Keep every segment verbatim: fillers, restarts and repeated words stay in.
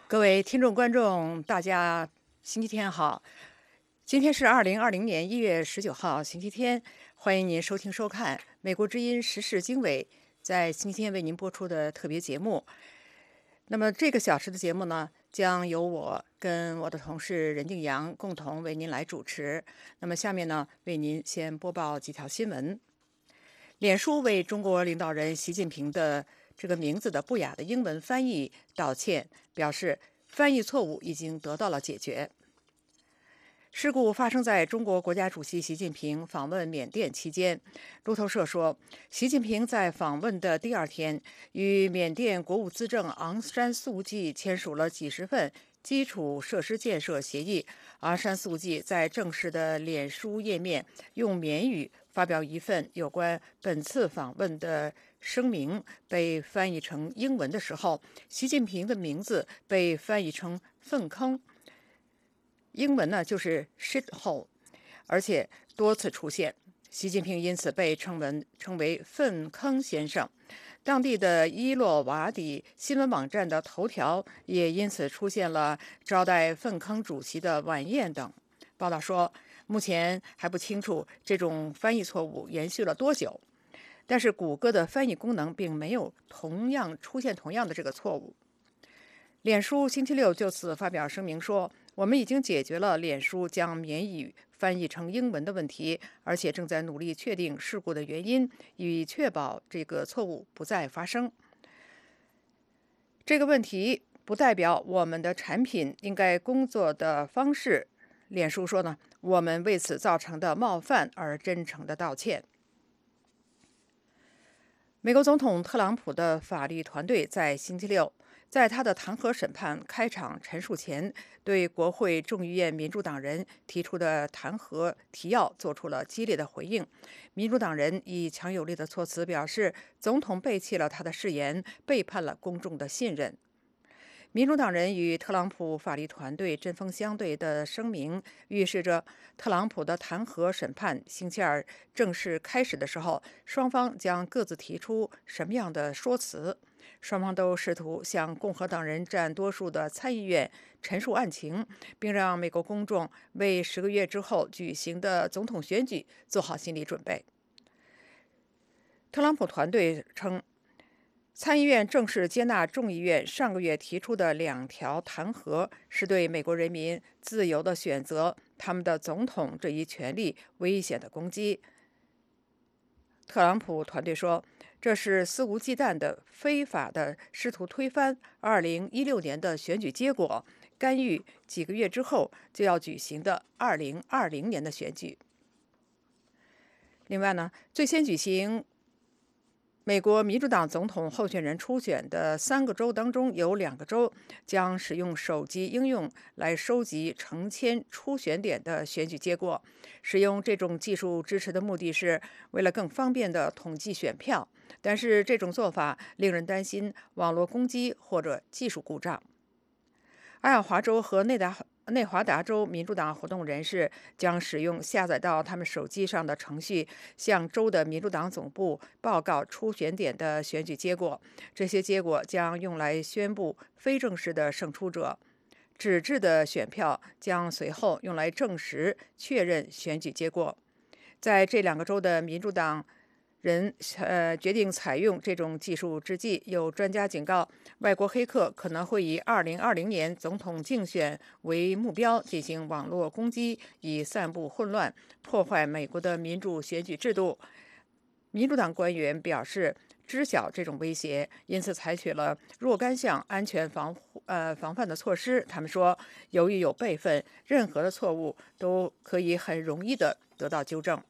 各位听众、观众，大家星期天好！今天是二零二零年一月十九号，星期天。欢迎您收听、收看美国之音时事经纬在星期天为您播出的特别节目。那么这个小时的节目呢，将由我跟我的同事任静阳共同为您来主持。那么下面呢，为您先播报几条新闻。脸书为中国领导人习近平的这个名字的不雅的英文翻译道歉，表示翻译错误已经得到了解决。事故发生在中国国家主席习近平访问缅甸期间。路透社说，习近平在访问的第二天，与缅甸国务资政昂山素季签署了几十份基础设施建设协议。昂山素季在正式的脸书页面用缅语发表一份有关本次访问的声明，被翻译成英文的时候，习近平的名字被翻译成粪坑。英文呢就是 shithole， 而且多次出现，习近平因此被称为称为粪坑先生。当地的伊洛瓦底新闻网站的头条也因此出现了招待粪坑主席的晚宴等。报道说，目前还不清楚这种翻译错误延续了多久，但是谷歌的翻译功能并没有同样出现同样的这个错误。脸书星期六就此发表声明说，我们已经解决了脸书将缅语翻译成英文的问题，而且正在努力确定事故的原因，以确保这个错误不再发生。这个问题不代表我们的产品应该工作的方式。脸书说呢，我们为此造成的冒犯而真诚的道歉。美国总统特朗普的法律团队在星期六在他的弹劾审判开场陈述前，对国会众议院民主党人提出的弹劾提要做出了激烈的回应。民主党人以强有力的措辞表示，总统背弃了他的誓言，背叛了公众的信任。民主党人与特朗普法律团队针锋相对的声明，预示着特朗普的弹劾审判星期二正式开始的时候，双方将各自提出什么样的说辞。双方都试图向共和党人占多数的参议院陈述案情，并让美国公众为十个月之后举行的总统选举做好心理准备。特朗普团队称，参议院正式接纳众议院上个月提出的两条弹劾，是对美国人民自由的选择他们的总统这一权利危险的攻击。特朗普团队说，这是肆无忌惮的、非法的试图推翻二零一六年的选举结果，干预几个月之后就要举行的二零二零年的选举。另外呢，最先举行美国民主党总统候选人初选的三个州当中，有两个州将使用手机应用来收集成千初选点的选举结果。使用这种技术支持的目的是为了更方便地统计选票，但是这种做法令人担心网络攻击或者技术故障。爱奥华州和内达内华达州民主党活动人士将使用下载到他们手机上的程序，向州的民主党总部报告初选点的选举结果。这些结果将用来宣布非正式的胜出者。纸质的选票将随后用来证实确认选举结果。在这两个州的民主党人呃决定采用这种技术之际，有专家警告，外国黑客可能会以二零二零年总统竞选为目标进行网络攻击，以散布混乱，破坏美国的民主选举制度。民主党官员表示，知晓这种威胁，因此采取了若干项安全防呃防范的措施。他们说，由于有备份，任何的错误都可以很容易地得到纠正。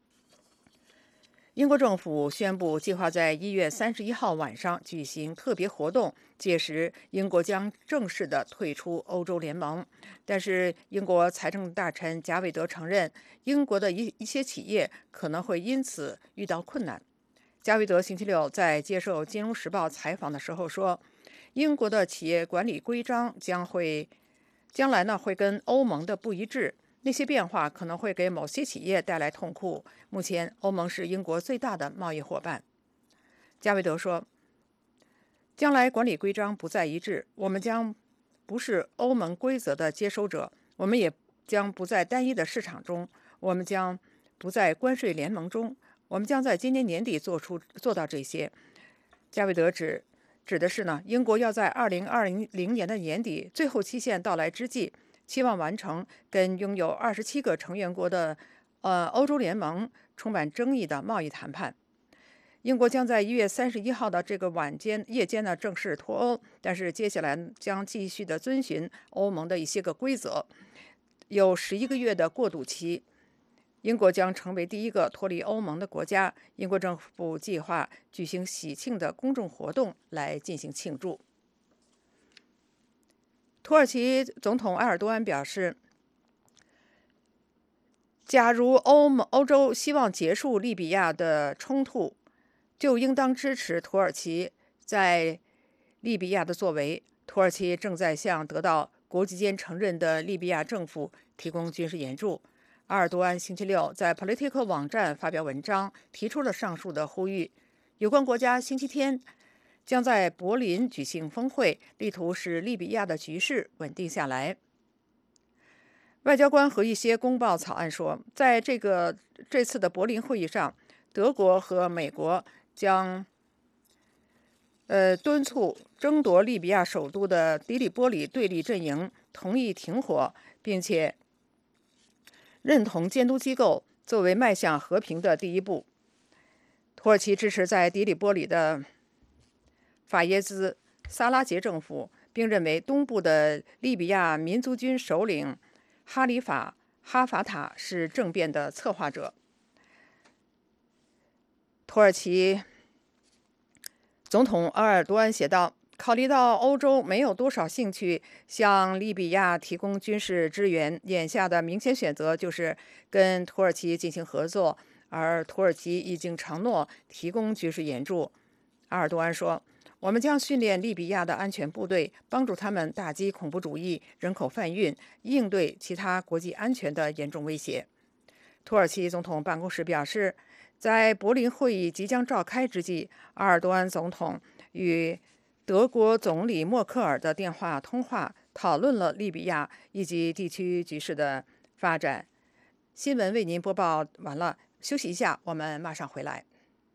英国政府宣布，计划在一月三十一号晚上举行特别活动，届时英国将正式的退出欧洲联盟。但是，英国财政大臣贾韦德承认，英国的一一些企业可能会因此遇到困难。贾韦德星期六在接受《金融时报》采访的时候说，英国的企业管理规章将会将来呢会跟欧盟的不一致。那些变化可能会给某些企业带来痛苦。目前，欧盟是英国最大的贸易伙伴。加韦德说，将来管理规章不再一致，我们将不是欧盟规则的接收者，我们也将不在单一的市场中，我们将不在关税联盟中，我们将在今年年底做出做到这些。加韦德指指的是呢，英国要在二零二零年的年底最后期限到来之际，期望完成跟拥有二十七个成员国的呃欧洲联盟充满争议的贸易谈判。英国将在一月三十一号的这个晚间夜间呢正式脱欧，但是接下来将继续的遵循欧盟的一些个规则，有十一个月的过渡期。英国将成为第一个脱离欧盟的国家。英国政府计划举行喜庆的公众活动来进行庆祝。土耳其总统埃尔多安表示，假如欧盟欧洲希望结束利比亚的冲突，就应当支持土耳其在利比亚的作为。土耳其正在向得到国际间承认的利比亚政府提供军事援助。埃尔多安星期六在 Politico 网站发表文章，提出了上述的呼吁。有关国家星期天将在柏林举行峰会，力图使利比亚的局势稳定下来。外交官和一些公报草案说，在这个这次的柏林会议上，德国和美国将呃敦促争夺利比亚首都的迪里波里对立阵营同意停火，并且认同监督机构作为迈向和平的第一步。土耳其支持在迪里波里的法耶兹·萨拉杰政府，并认为东部的利比亚民族军首领哈里法·哈法塔是政变的策划者。土耳其总统埃尔多安写道，考虑到欧洲没有多少兴趣向利比亚提供军事支援，眼下的明显选择就是跟土耳其进行合作，而土耳其已经承诺提供军事援助。埃尔多安说，我们将训练利比亚的安全部队，帮助他们打击恐怖主义、人口贩运，应对其他国际安全的严重威胁。土耳其总统办公室表示，在柏林会议即将召开之际，埃尔多安总统与德国总理默克尔的电话通话，讨论了利比亚以及地区局势的发展。新闻为您播报完了，休息一下，我们马上回来。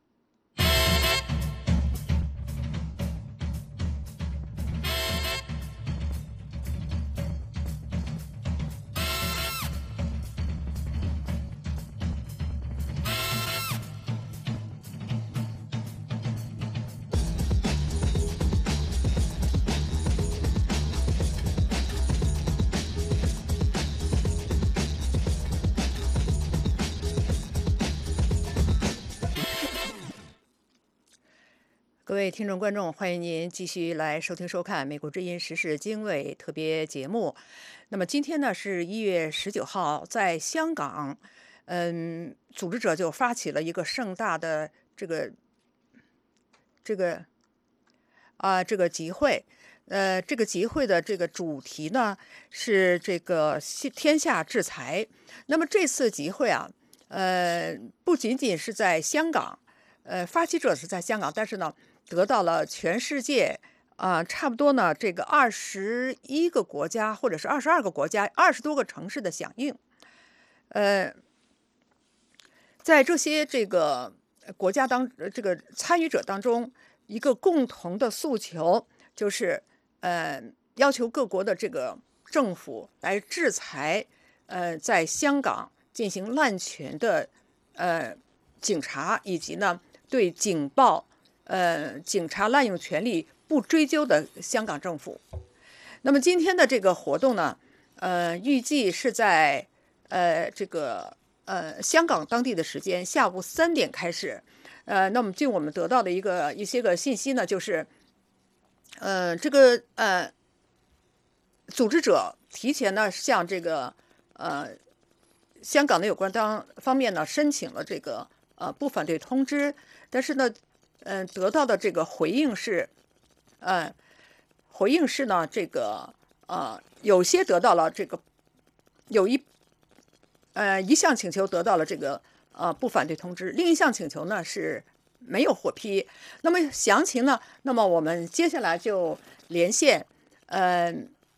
各位听众观众，欢迎您继续来收听收看美国之音时事经纬特别节目。那么今天呢是一月十九号，在香港，嗯，组织者就发起了一个盛大的这个这个啊、这个集会。呃，这个集会的这个主题呢是这个天下制裁。那么这次集会啊，呃，不仅仅是在香港，呃，发起者是在香港，但是呢，得到了全世界啊、呃，差不多呢这个二十一个国家或者是二十二个国家、二十多个城市的响应。呃，在这些这个国家当这个参与者当中，一个共同的诉求就是呃要求各国的这个政府来制裁呃在香港进行滥权的呃警察，以及呢对警报呃警察滥用权力不追究的香港政府。那么今天的这个活动呢，呃预计是在呃这个呃香港当地的时间下午三点开始。呃，那么据我们得到的一个一些个信息呢，就是，呃，这个呃，组织者提前呢向这个呃香港的有关当方面呢申请了这个呃不反对通知，但是呢，嗯、呃，得到的这个回应是，呃，回应是呢这个呃有些得到了这个有一呃一项请求得到了这个。呃，不反对通知，另一项请求呢是没有获批。那么详情呢？那么我们接下来就连线，呃，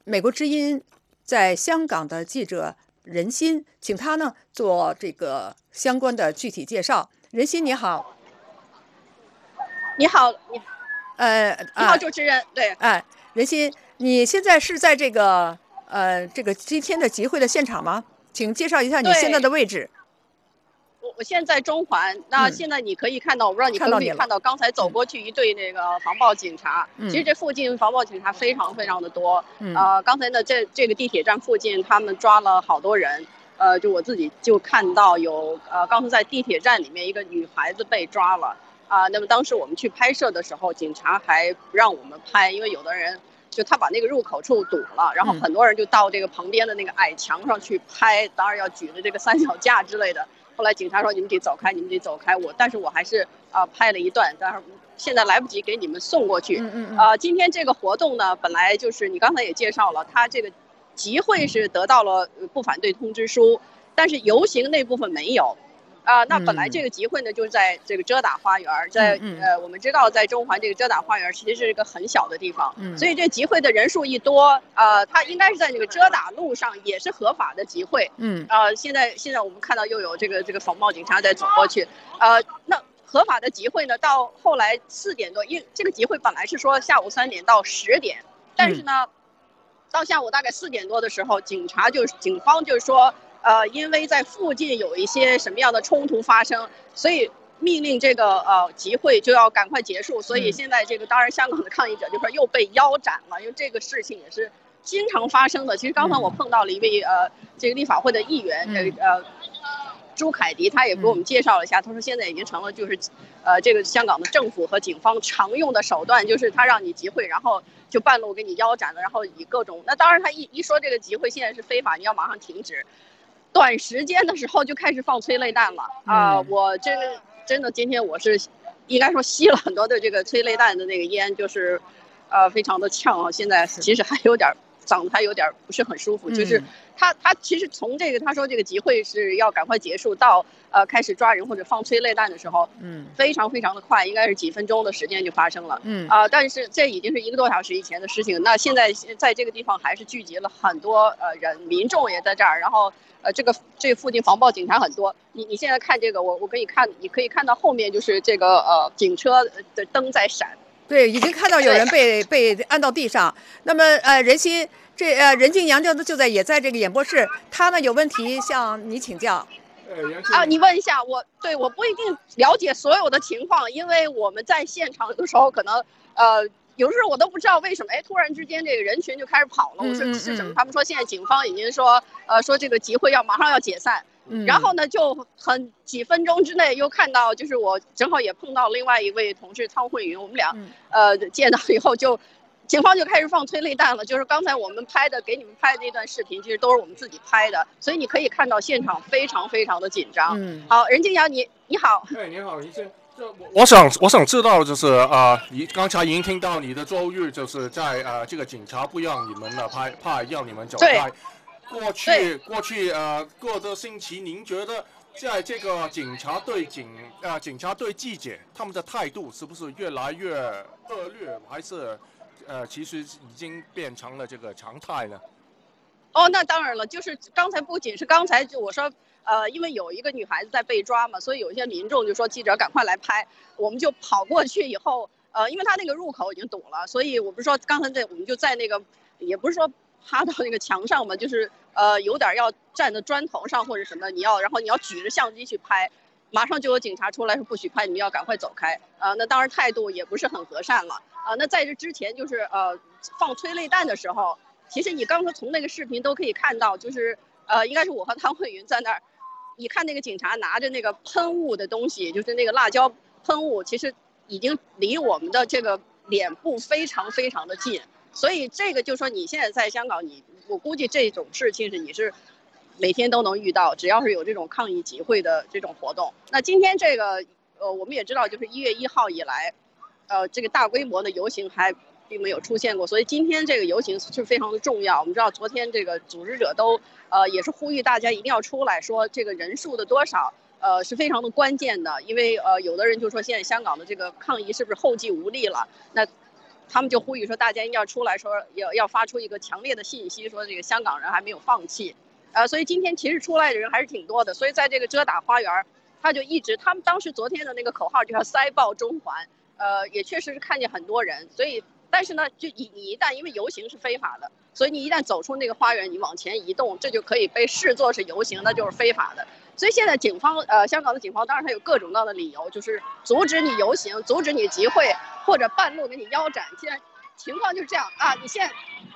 美国之音在香港的记者任鑫，请他呢做这个相关的具体介绍。任鑫你好。 你好，你呃你好，主持人。对， 哎，任鑫，你现在是在这个呃这个今天的集会的现场吗？请介绍一下你现在的位置。 我我现在中环，那现在你可以看到，嗯、我不知道你可不可以看到，刚才走过去一队那个防暴警察。嗯、其实这附近防暴警察非常非常的多。嗯、呃，刚才呢，这这个地铁站附近，他们抓了好多人。呃，就我自己就看到有呃，刚才在地铁站里面一个女孩子被抓了。啊、呃，那么当时我们去拍摄的时候，警察还不让我们拍，因为有的人就他把那个入口处堵了，然后很多人就到这个旁边的那个矮墙上去拍，当然要举着这个三脚架之类的。后来警察说你们得走开，你们得走开。我，但是我还是啊、呃、拍了一段，但是现在来不及给你们送过去。嗯嗯嗯。呃，今天这个活动呢，本来就是你刚才也介绍了，它这个集会是得到了不反对通知书，但是游行那部分没有。啊、呃，那本来这个集会呢，就是在这个遮打花园，在呃，我们知道在中环这个遮打花园其实是一个很小的地方，嗯、所以这集会的人数一多，呃，它应该是在这个遮打路上也是合法的集会，嗯，呃，现在现在我们看到又有这个这个防暴警察在走过去，呃，那合法的集会呢，到后来四点多，因为这个集会本来是说下午三点到十点，但是呢，嗯、到下午大概四点多的时候，警察就警方就说。呃，因为在附近有一些什么样的冲突发生，所以命令这个呃集会就要赶快结束。所以现在这个当然香港的抗议者这块又被腰斩了，因为这个事情也是经常发生的。其实刚才我碰到了一位呃这个立法会的议员，这个呃朱凯迪，他也给我们介绍了一下，他说现在已经成了就是呃这个香港的政府和警方常用的手段，就是他让你集会，然后就半路给你腰斩了，然后以各种那当然他一一说这个集会现在是非法，你要马上停止。短时间的时候就开始放催泪弹了啊、呃！我真真的今天我是应该说吸了很多的这个催泪弹的那个烟，就是呃非常的呛啊！现在其实还有点嗓子还有点不是很舒服，就是他他其实从这个他说这个集会是要赶快结束到呃开始抓人或者放催泪弹的时候，嗯，非常非常的快，应该是几分钟的时间就发生了，嗯啊、呃，但是这已经是一个多小时以前的事情。那现在在这个地方还是聚集了很多呃人，民众也在这儿，然后。呃，这个这附近防暴警察很多。你你现在看这个，我我可以看，你可以看到后面就是这个呃警车的灯在闪。 对，已经看到有人被被按到地上。那么呃，任鑫这呃任静阳就就在也在这个演播室，他呢有问题向你请教。 啊，你问一下我，对，我不一定了解所有的情况，因为我们在现场的时候可能呃。有时候我都不知道为什么，哎，突然之间这个人群就开始跑了。我说是什么？他们说现在警方已经说，呃，说这个集会要马上要解散。嗯、然后呢，就很几分钟之内又看到，就是我正好也碰到另外一位同事汤慧云，我们俩、嗯、呃见到以后就，警方就开始放催泪弹了。就是刚才我们拍的，给你们拍的那段视频，其实都是我们自己拍的，所以你可以看到现场非常非常的紧张。嗯、好，任静阳，你你好。 哎，你好，医生。我想，我想知道，就是啊，你、呃、刚才已经听到你的周日，就是在呃，这个警察不让你们呢拍，怕让你们走开。过去，过去呃，过个星期，您觉得在这个警察对警啊、呃，警察对记者他们的态度是不是越来越恶劣，还是呃，其实已经变成了这个常态呢？ 哦，那当然了，就是刚才不仅是刚才就我说。呃，因为有一个女孩子在被抓嘛，所以有些民众就说记者赶快来拍，我们就跑过去以后，呃，因为他那个入口已经堵了，所以我不是说刚才在我们就在那个，也不是说趴到那个墙上嘛，就是呃有点要站在砖头上或者什么，你要然后你要举着相机去拍，马上就有警察出来说不许拍，你们要赶快走开。呃，那当然态度也不是很和善了。啊、呃，那在这之前就是呃放催泪弹的时候，其实你刚才从那个视频都可以看到，就是呃应该是我和汤慧云在那儿。你看那个警察拿着那个喷雾的东西，就是那个辣椒喷雾，其实已经离我们的这个脸部非常非常的近，所以这个就说你现在在香港，你我估计这种事情是你是每天都能遇到，只要是有这种抗议集会的这种活动。那今天这个呃，我们也知道，就是一月一号以来，呃，这个大规模的游行还并没有出现过，所以今天这个游行是非常的重要。我们知道昨天这个组织者都呃也是呼吁大家一定要出来，说这个人数的多少呃是非常的关键的，因为呃有的人就说现在香港的这个抗议是不是后继无力了？那他们就呼吁说大家要出来说要要发出一个强烈的信息，说这个香港人还没有放弃。呃，所以今天其实出来的人还是挺多的，所以在这个遮打花园，他就一直，他们当时昨天的那个口号就叫塞爆中环，呃，也确实是看见很多人，所以，但是呢，就你你一旦因为游行是非法的，所以你一旦走出那个花园，你往前移动，这就可以被视作是游行，那就是非法的。所以现在警方，呃，香港的警方当然它有各种各样的理由，就是阻止你游行，阻止你集会，或者半路给你腰斩。现在情况就是这样啊，你现在。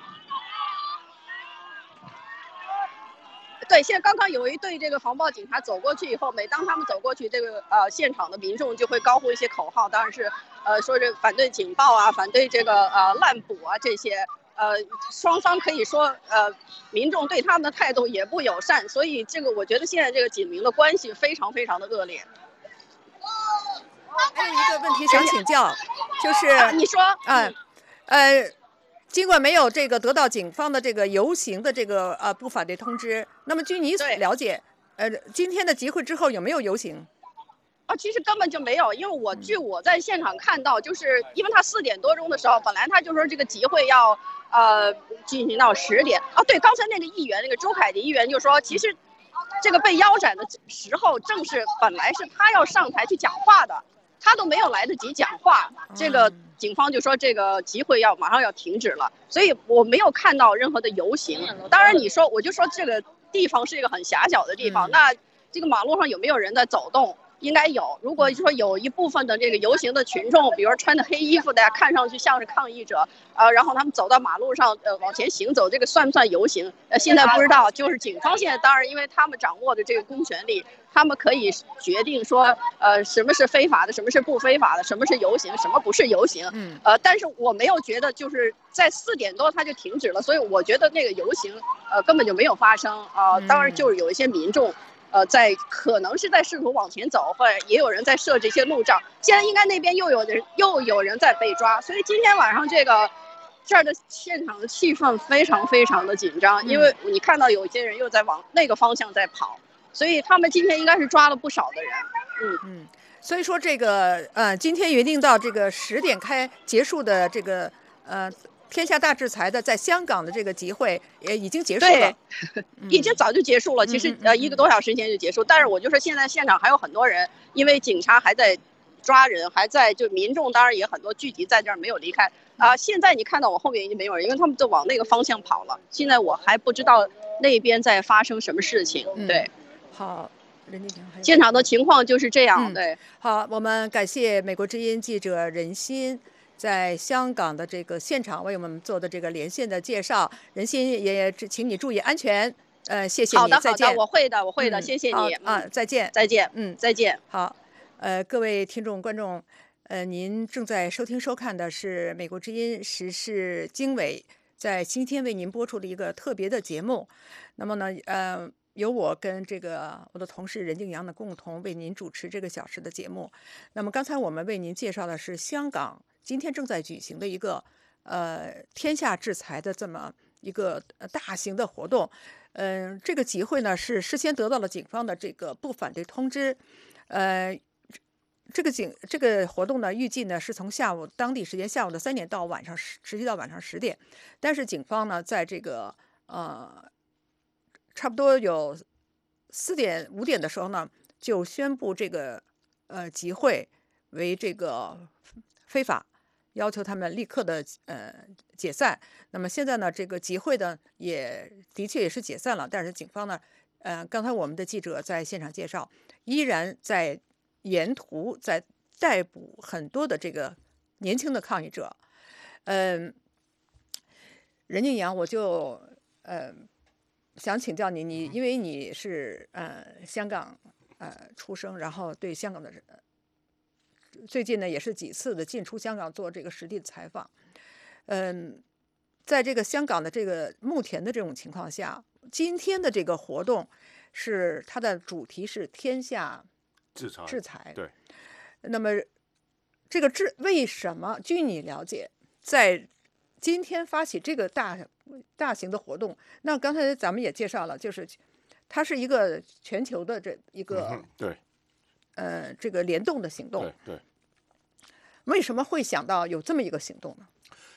对，现在刚刚有一队这个防暴警察走过去以后，每当他们走过去，这个呃现场的民众就会高呼一些口号，当然是呃说这反对警暴啊，反对这个呃滥捕啊这些，呃双方可以说呃民众对他们的态度也不友善，所以这个我觉得现在这个警民的关系非常非常的恶劣。 还有一个问题想请教，就是、 啊、你说， 嗯，呃。尽管没有这个得到警方的这个游行的这个呃不反对通知，那么据你所了解，呃，今天的集会之后有没有游行？ 啊，其实根本就没有，因为我据我在现场看到，就是因为他四点多钟的时候，本来他就说这个集会要呃进行到十点啊。对，刚才那个议员，那个周凯迪议员就说，其实这个被腰斩的时候，正是本来是他要上台去讲话的。他都没有来得及讲话，这个警方就说这个集会要马上要停止了，所以我没有看到任何的游行。当然你说，我就说这个地方是一个很狭小的地方，那这个马路上有没有人在走动？应该有。如果说有一部分的这个游行的群众，比如穿着黑衣服的，看上去像是抗议者，呃，然后他们走到马路上，呃，往前行走，这个算不算游行？呃，现在不知道。就是警方现在当然，因为他们掌握的这个公权力，他们可以决定说，呃，什么是非法的，什么是不非法的，什么是游行，什么不是游行。嗯。呃，但是我没有觉得就是在四点多它就停止了，所以我觉得那个游行，呃，根本就没有发生啊、呃。当然，就是有一些民众。呃，在可能是在试图往前走，或者也有人在设这些路障。现在应该那边又有人又有人在被抓，所以今天晚上这个这儿的现场的气氛非常非常的紧张，因为你看到有些人又在往那个方向在跑，所以他们今天应该是抓了不少的人。嗯嗯，所以说这个呃，今天约定到这个十点开结束的这个呃。天下大制裁的在香港的这个集会也已经结束了， 对，已经早就结束了。其实呃一个多小时前就结束，但是我就说现在现场还有很多人，因为警察还在抓人，还在就民众当然也很多聚集在这儿没有离开啊、呃。现在你看到我后面已经没有人，因为他们都往那个方向跑了。现在我还不知道那边在发生什么事情。对， 嗯、好。 现场的情况就是这样。 嗯、 对， 好，我们感谢美国之音记者任鑫。在香港的这个现场为我们做的这个连线的介绍，任鑫也请你注意安全。呃，谢谢你， 好的， 再见。 好的，我会的，我会的， 嗯、 谢谢你啊，再见， 再见， 嗯， 再见。 好，呃，各位听众观众，呃，您正在收听收看的是美国之音时事经纬在今天为您播出的一个特别的节目。那么呢，呃。由我跟这个我的同事任敬阳呢共同为您主持这个小时的节目。那么刚才我们为您介绍的是香港今天正在举行的一个呃天下制裁的这么一个大型的活动。嗯、呃，这个集会呢是事先得到了警方的这个不反对通知。呃，这个警这个活动呢预计呢是从下午当地时间下午的三点到晚上十持续到晚上十点。但是警方呢在这个呃。差不多有四点五点的时候呢，就宣布这个呃集会为这个非法，要求他们立刻的呃解散。那么现在呢，这个集会呢也的确也是解散了，但是警方呢，呃，刚才我们的记者在现场介绍，依然在沿途在逮捕很多的这个年轻的抗议者。嗯、呃，任敬阳，我就呃。想请教你，你因为你是呃香港呃出生，然后对香港的最近呢也是几次的进出香港做这个实地的采访，嗯，在这个香港的这个目前的这种情况下，今天的这个活动是它的主题是天下制裁， 制裁。 对。 那么这个制为什么？据你了解，在今天发起这个大大型的活动，那刚才咱们也介绍了，就是它是一个全球的这一个、 嗯、对， 呃，这个联动的行动。 对对。 为什么会想到有这么一个行动呢？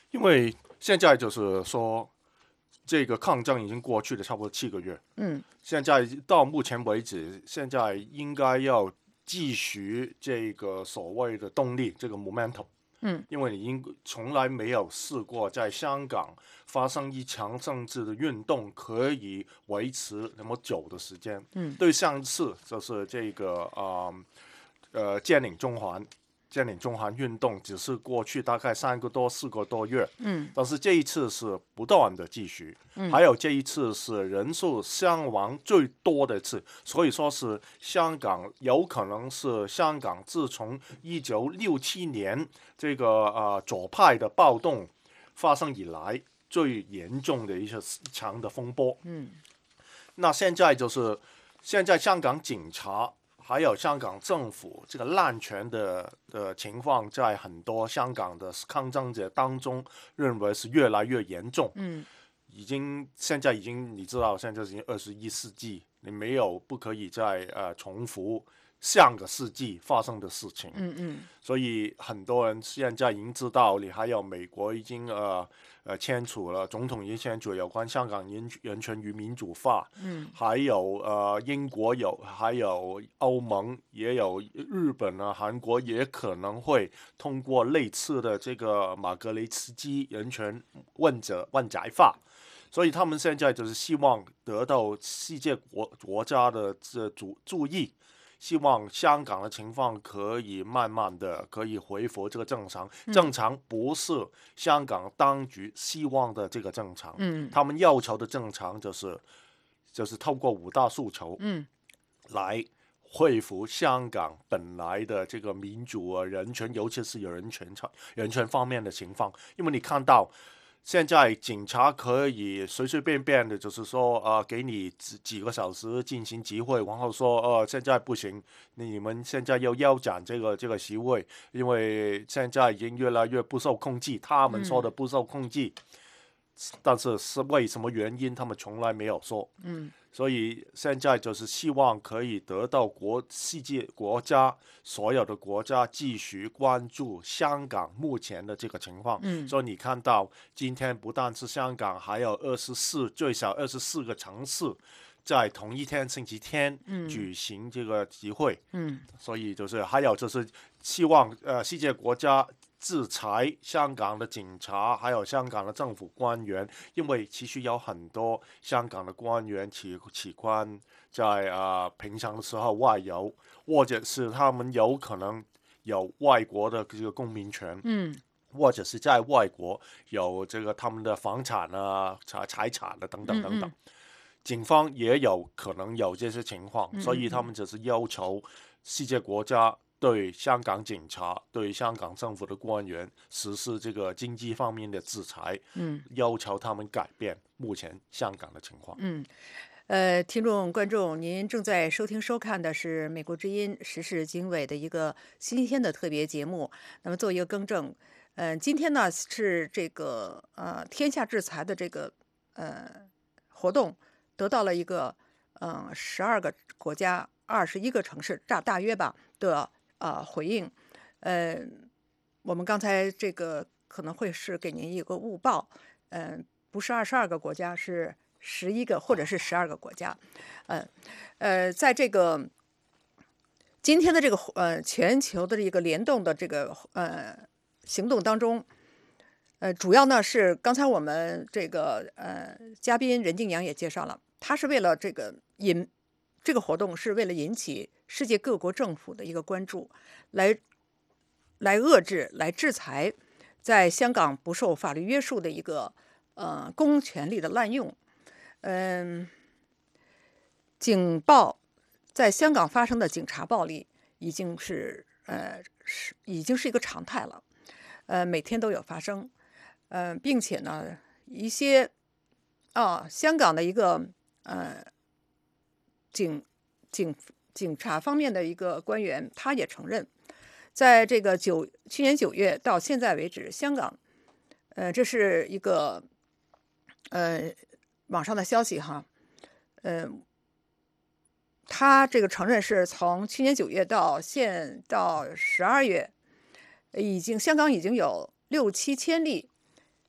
因为现在就是说，这个抗争已经过去了差不多七个月。 嗯， 现在到目前为止，现在应该要继续这个所谓的动力，这个 momentum。 嗯， 因为你应从来没有试过在香港发生一场政治的运动可以维持那么久的时间。 嗯， 对上次就是这个啊呃占领中环。占领中环运动只是过去大概三个多四个多月， 嗯， 但是这一次是不断的继续， 嗯， 还有这一次是人数伤亡最多的一次，所以说是香港有可能是香港自从一九六七年这个呃左派的暴动发生以来最严重的一些场的风波。 嗯， 那现在就是现在香港警察。还有香港政府这个滥权的的情况，在很多香港的抗争者当中，认为是越来越严重。 嗯， 已经现在已经你知道，现在已经二十一世纪，你没有不可以再呃重复上个世纪发生的事情。 嗯嗯， 所以很多人现在已经知道，你还有美国已经呃。呃，签署了总统已经签署有关香港人人权与民主法， 嗯， 还有呃英国有，还有欧盟也有，日本啊、韩国也可能会通过类似的这个马格雷茨基人权问责问责法，所以他们现在就是希望得到世界国国家的这注注意。希望香港的情况可以慢慢的可以恢复这个正常， 嗯、 正常不是香港当局希望的这个正常， 嗯， 他们要求的正常就是就是透过五大诉求， 嗯， 来恢复香港本来的这个民主啊、人权，尤其是有人权人权方面的情况，因为你看到。现在警察可以随随便便的，就是说，呃，给你几几个小时进行集会，然后说，呃，现在不行，你们现在要腰斩这个这个集会，因为现在已经越来越不受控制。他们说的不受控制，嗯、但是是为什么原因，他们从来没有说。 嗯。 所以现在就是希望可以得到国世界国家所有的国家继续关注香港目前的这个情况。 嗯， 所以你看到今天不但是香港，还有二十四最少二十四个城市在同一天星期天举行这个集会。 嗯， 所以就是还有就是希望呃世界国家。制裁香港的警察，还有香港的政府官员，因为其实有很多香港的官员喜喜欢在啊、呃、平常的时候外游，或者是他们有可能有外国的这个公民权， 嗯， 或者是在外国有这个他们的房产啊、财财产啊等等等等， 嗯嗯警方也有可能有这些情况， 嗯嗯所以他们就是要求世界国家。对香港警察、对香港政府的官员实施这个经济方面的制裁， 嗯， 要求他们改变目前香港的情况。 嗯，呃，听众观众，您正在收听收看的是美国之音时事经纬的一个新鲜的特别节目。那么做一个更正，嗯、呃，今天呢是这个呃天下制裁的这个呃活动得到了一个嗯十二个国家二十一个城市大大约吧的。呃，回应，呃，我们刚才这个可能会是给您一个误报，嗯、呃，不是二十二个国家，是十一个或者是十二个国家，呃，呃，在这个今天的这个呃全球的这个联动的这个呃行动当中，呃，主要呢是刚才我们这个呃嘉宾任静阳也介绍了，他是为了这个引这个活动是为了引起。世界各国政府的一个关注，来来遏制、来制裁在香港不受法律约束的一个呃公权力的滥用。嗯，警暴在香港发生的警察暴力已经是呃是已经是一个常态了，呃每天都有发生，呃并且呢一些啊香港的一个呃警警。警察方面的一个官员，他也承认，在这个九去年九月到现在为止，香港，呃，这是一个呃网上的消息哈，呃，他这个承认是从去年九月到现到十二月，已经香港已经有六七千例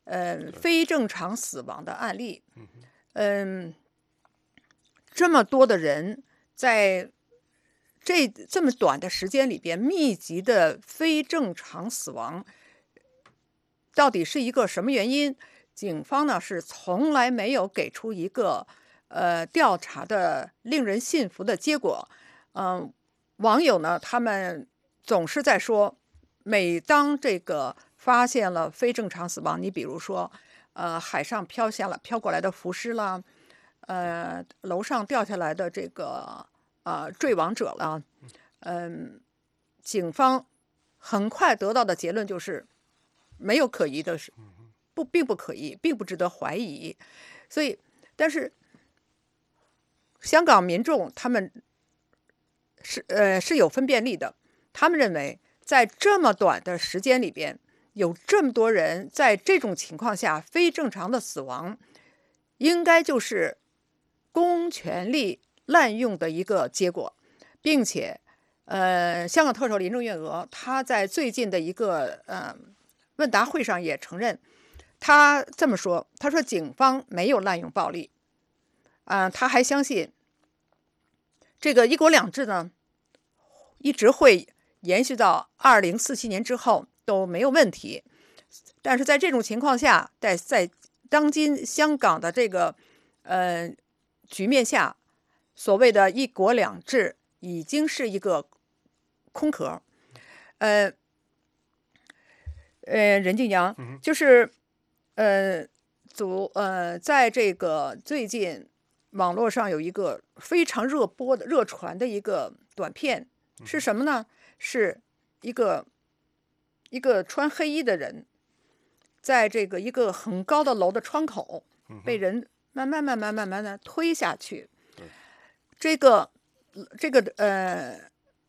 呃非正常死亡的案例。嗯，这么多的人在这这么短的时间里边密集的非正常死亡，到底是一个什么原因？警方呢是从来没有给出一个呃调查的令人信服的结果。嗯、呃，网友呢他们总是在说，每当这个发现了非正常死亡，你比如说呃海上飘下了飘过来的浮尸啦，呃楼上掉下来的这个呃坠亡者了，嗯、呃，警方很快得到的结论就是没有可疑的是。不，并不可疑，并不值得怀疑。所以，但是香港民众他们是呃是有分辨力的，他们认为在这么短的时间里边，有这么多人在这种情况下非正常的死亡，应该就是公权力滥用的一个结果，并且，呃，香港特首林郑月娥他在最近的一个呃问答会上也承认。他这么说，他说警方没有滥用暴力，啊、呃，他还相信这个一国两制呢，一直会延续到二零四七年之后都没有问题。但是在这种情况下，在在当今香港的这个呃局面下，所谓的一国两制已经是一个空壳。呃呃，任敬阳就是。呃，组呃，在这个最近网络上有一个非常热播的、热传的一个短片，是什么呢？是一个一个穿黑衣的人，在这个一个很高的楼的窗口，被人慢慢、慢慢、慢慢的推下去。这个这个呃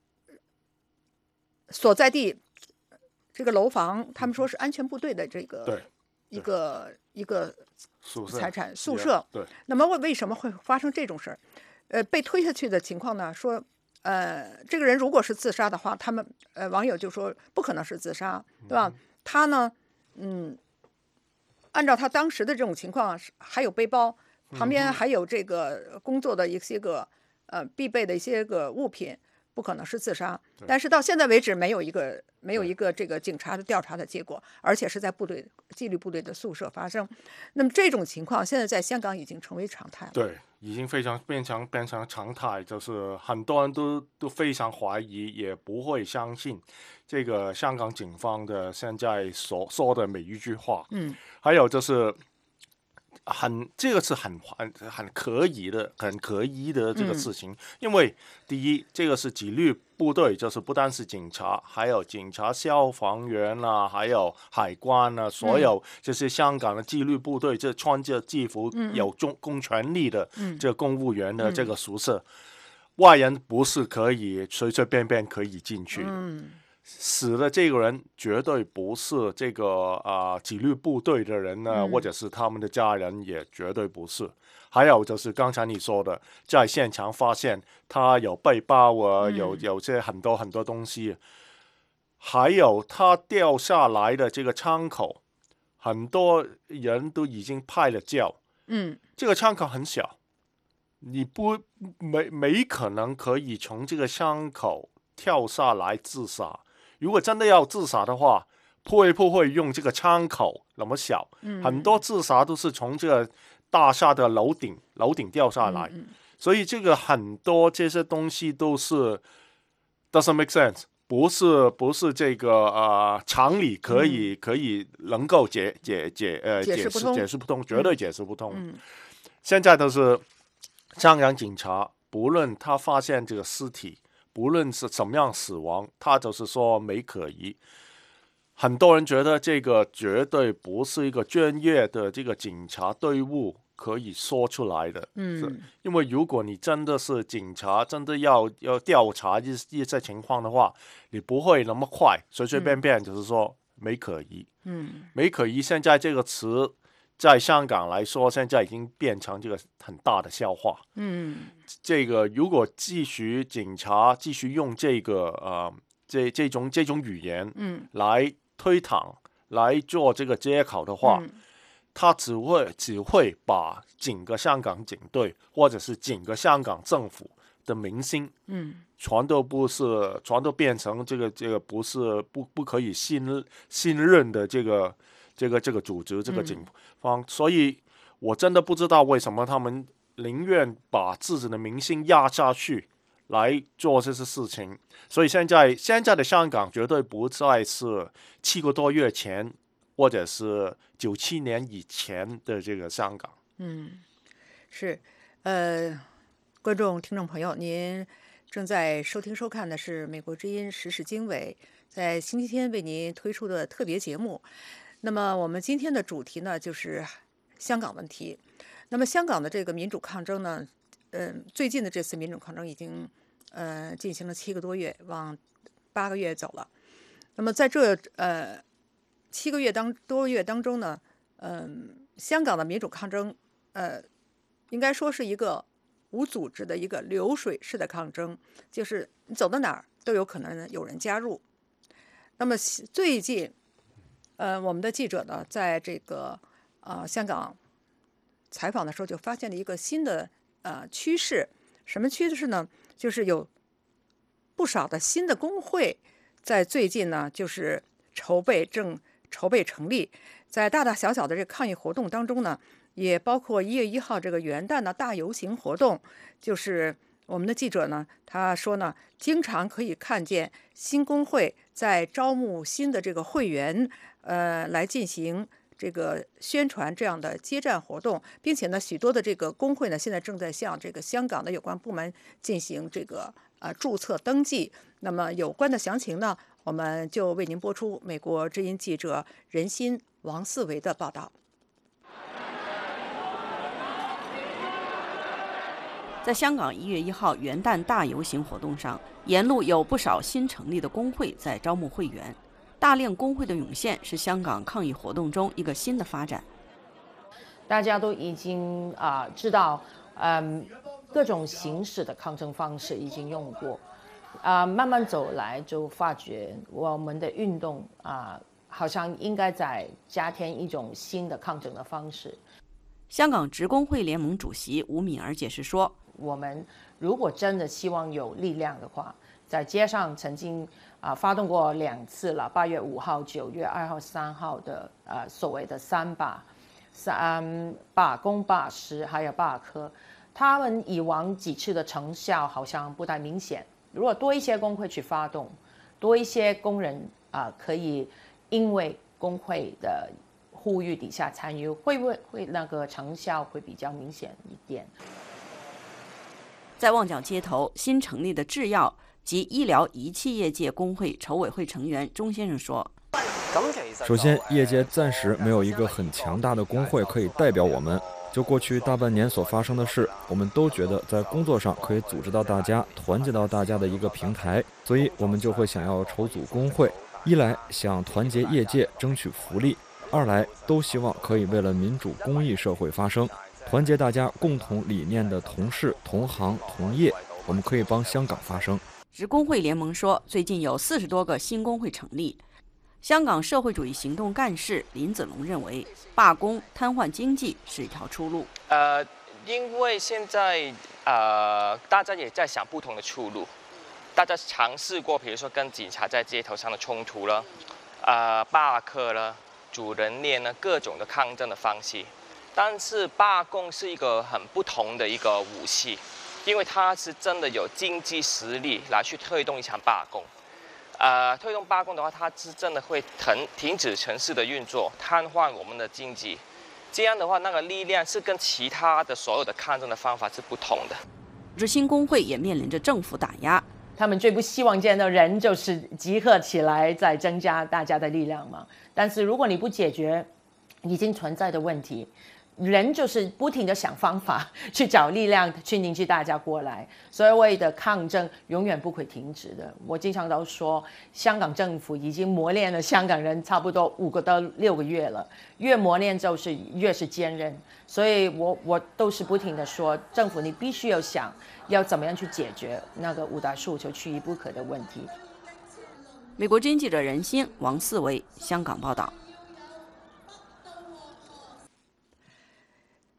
所在地，这个楼房，他们说是安全部队的这个。 对。 一个一个财产宿舍，对。 那么为什么会发生这种事儿？呃，被推下去的情况呢？说，呃，这个人如果是自杀的话，他们呃网友就说不可能是自杀，对吧？嗯、他呢，嗯，按照他当时的这种情况，还有背包，旁边还有这个工作的一些个呃必备的一些个物品。不可能是自杀，但是到现在为止没有一个没有一个这个警察的调查的结果，而且是在部队纪律部队的宿舍发生。那么这种情况现在在香港已经成为常态了。 对，已经非常变成变成常态，就是很多人都都非常怀疑，也不会相信这个香港警方的现在所说的每一句话。 嗯， 还有就是。很，这个是很很很可疑的、很可疑的这个事情，嗯、因为第一，这个是纪律部队，就是不单是警察，还有警察、消防员啊，还有海关啊，所有这些香港的纪律部队，这穿着制服、嗯、有公公权力的这公务员的这个宿舍，嗯、外人不是可以随随便便可以进去。 嗯死的这个人绝对不是这个啊、呃、纪律部队的人呢、嗯，或者是他们的家人也绝对不是。还有就是刚才你说的，在现场发现他有背包啊，嗯、有有些很多很多东西，还有他掉下来的这个窗口，很多人都已经拍了照。 嗯， 这个窗口很小，你不没没可能可以从这个窗口跳下来自杀。如果真的要自杀的话，会不会用这个窗口那么小？ 嗯、 很多自杀都是从这个大厦的楼顶楼顶掉下来， 嗯、 所以这个很多这些东西都是 doesn't make sense， 不是不是这个呃常理可以、嗯、可以能够解解解呃解释不通， 解释不通，绝对解释不通。 嗯、 现在都是香港警察，不论他发现这个尸体。无论是怎么样死亡，他就是说没可疑。很多人觉得这个绝对不是一个专业的这个警察队伍可以说出来的。 嗯， 因为如果你真的是警察，真的要要调查一一些情况的话，你不会那么快随随便便就是说没可疑。 嗯， 没可疑现在这个词。在香港来说，现在已经变成这个很大的笑话。 嗯， 这个如果继续警察继续用这个呃这这种这种语言， 嗯， 来推搪、来做这个借口的话， 嗯、 他只会只会把整个香港警队或者是整个香港政府的明星， 嗯， 全都不是，全都变成这个这个不是不不可以信信任的这个这个这个组织，这个警方，嗯、所以我真的不知道为什么他们宁愿把自己的明星压下去来做这些事情。所以现在现在的香港绝对不再是七个多月前或者是九七年以前的这个香港。 嗯，是，呃。观众、听众朋友，您正在收听、收看的是《美国之音时事经纬》在星期天为您推出的特别节目。那么，我们今天的主题呢，就是香港问题。那么，香港的这个民主抗争呢，嗯、呃，最近的这次民主抗争已经呃进行了七个多月，往八个月走了。那么，在这呃七个月当多月当中呢，嗯、呃，香港的民主抗争，呃，应该说是一个无组织的一个流水式的抗争，就是你走到哪儿都有可能有人加入。那么最近，呃，我们的记者呢，在这个呃香港采访的时候，就发现了一个新的呃趋势。什么趋势呢？就是有不少的新的工会在最近呢，就是筹备正筹备成立，在大大小小的这个抗议活动当中呢，也包括一月一号这个元旦的大游行活动。就是我们的记者呢，他说呢，经常可以看见新工会在招募新的这个会员，呃，来进行这个宣传这样的接站活动，并且呢，许多的这个工会呢，现在正在向这个香港的有关部门进行这个呃注册登记。那么有关的详情呢，我们就为您播出美国之音记者任鑫、王思维的报道。 在香港一月一号元旦大游行活动上，沿路有不少新成立的工会在招募会员。大量工会的涌现是香港抗议活动中一个新的发展。 大家都已经啊、呃、知道，嗯，各种形式的抗争方式已经用过，啊、呃，慢慢走来就发觉我们的运动啊、呃，好像应该再加添一种新的抗争的方式。 香港职工会联盟主席吴敏儿解释说， 我们如果真的希望有力量的话，在街上曾经啊、呃、发动过两次了，八月五号、九月二号、三号的呃所谓的三罢，三罢工、罢市还有罢课，他们以往几次的成效好像不太明显。如果多一些工会去发动，多一些工人啊、呃、可以因为工会的呼吁底下参与，会不会会那个成效会比较明显一点？ 在旺角街头新成立的制药及医疗仪器业界工会筹委会成员钟先生说， 首先业界暂时没有一个很强大的工会可以代表我们，就过去大半年所发生的事，我们都觉得在工作上可以组织到大家，团结到大家的一个平台，所以我们就会想要筹组工会，一来想团结业界争取福利，二来都希望可以为了民主公益社会发声，团结大家共同理念的同事、同行、同业，我们可以帮香港发声。 职工会联盟说，最近有四十多个新工会成立。香港社会主义行动干事林子龙认为，罢工瘫痪经济是一条出路。 呃，因为现在呃，大家也在想不同的出路，大家尝试过，比如说跟警察在街头上的冲突了，呃，罢课了，主人链呢，各种的抗争的方式。但是罢工是一个很不同的一个武器，因为它是真的有经济实力来去推动一场罢工。呃，推动罢工的话，它是真的会停停止城市的运作，瘫痪我们的经济。这样的话，那个力量是跟其他的所有的抗争的方法是不同的。 这新工会也面临着政府打压， 他们最不希望见到人就是集合起来，再增加大家的力量嘛。但是如果你不解决已经存在的问题，人就是不停地想方法去找力量去凝聚大家过来，所谓的抗争永远不会停止的。我经常都说，香港政府已经磨练了香港人差不多五个到六个月了，越磨练就是越是坚韧。所以我我都是不停地说，政府你必须要想要怎么样去解决那个五大诉求缺一不可的问题。 美国之音记者任鑫、王思维香港报道。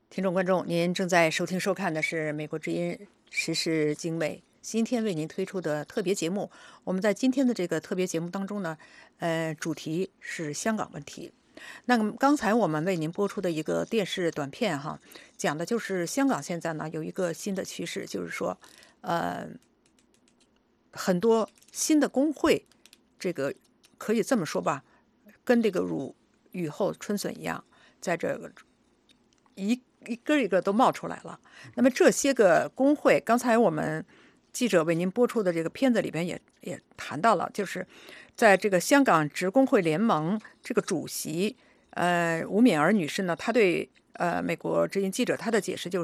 听众观众，您正在收听收看的是美国之音时事经纬今天为您推出的特别节目。我们在今天的这个特别节目当中呢，呃，主题是香港问题。那么刚才我们为您播出的一个电视短片哈，讲的就是香港现在呢有一个新的趋势，就是说，呃，很多新的工会，这个可以这么说吧，跟这个如雨后春笋一样，在这个一一个一个都冒出来了。那么这些个工会，刚才我们记者为您播出的这个片子里边也也谈到了，就是在这个香港职工会联盟这个主席呃吴敏儿女士呢，她对呃美国之音记者她的解释就是，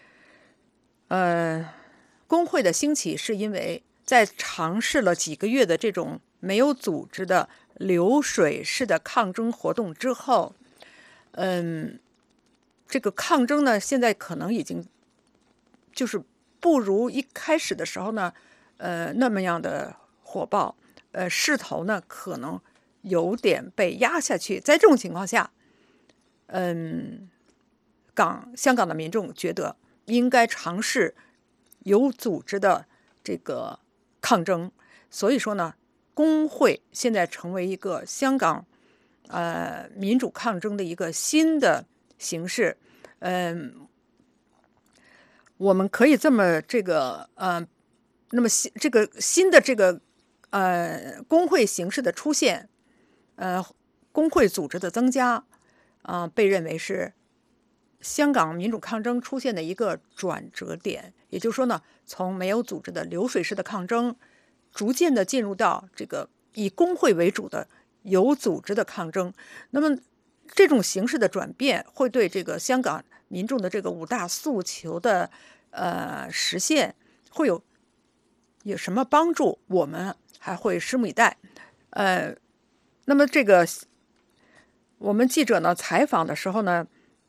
呃工会的兴起是因为在尝试了几个月的这种没有组织的流水式的抗争活动之后，嗯。这个抗争呢，现在可能已经就是不如一开始的时候呢，呃，那么样的火爆，呃，势头呢可能有点被压下去。在这种情况下，嗯，港香港的民众觉得应该尝试有组织的这个抗争，所以说呢，工会现在成为一个香港呃民主抗争的一个新的形式。嗯，我们可以这么这个呃，那么新这个新的这个呃工会形式的出现，呃，工会组织的增加，啊、呃，被认为是香港民主抗争出现的一个转折点。也就是说呢，从没有组织的流水式的抗争，逐渐的进入到这个以工会为主的有组织的抗争。那么这种形式的转变会对这个香港民众的这个五大诉求的呃实现会有有什么帮助？我们还会拭目以待。呃，那么这个我们记者呢采访的时候呢，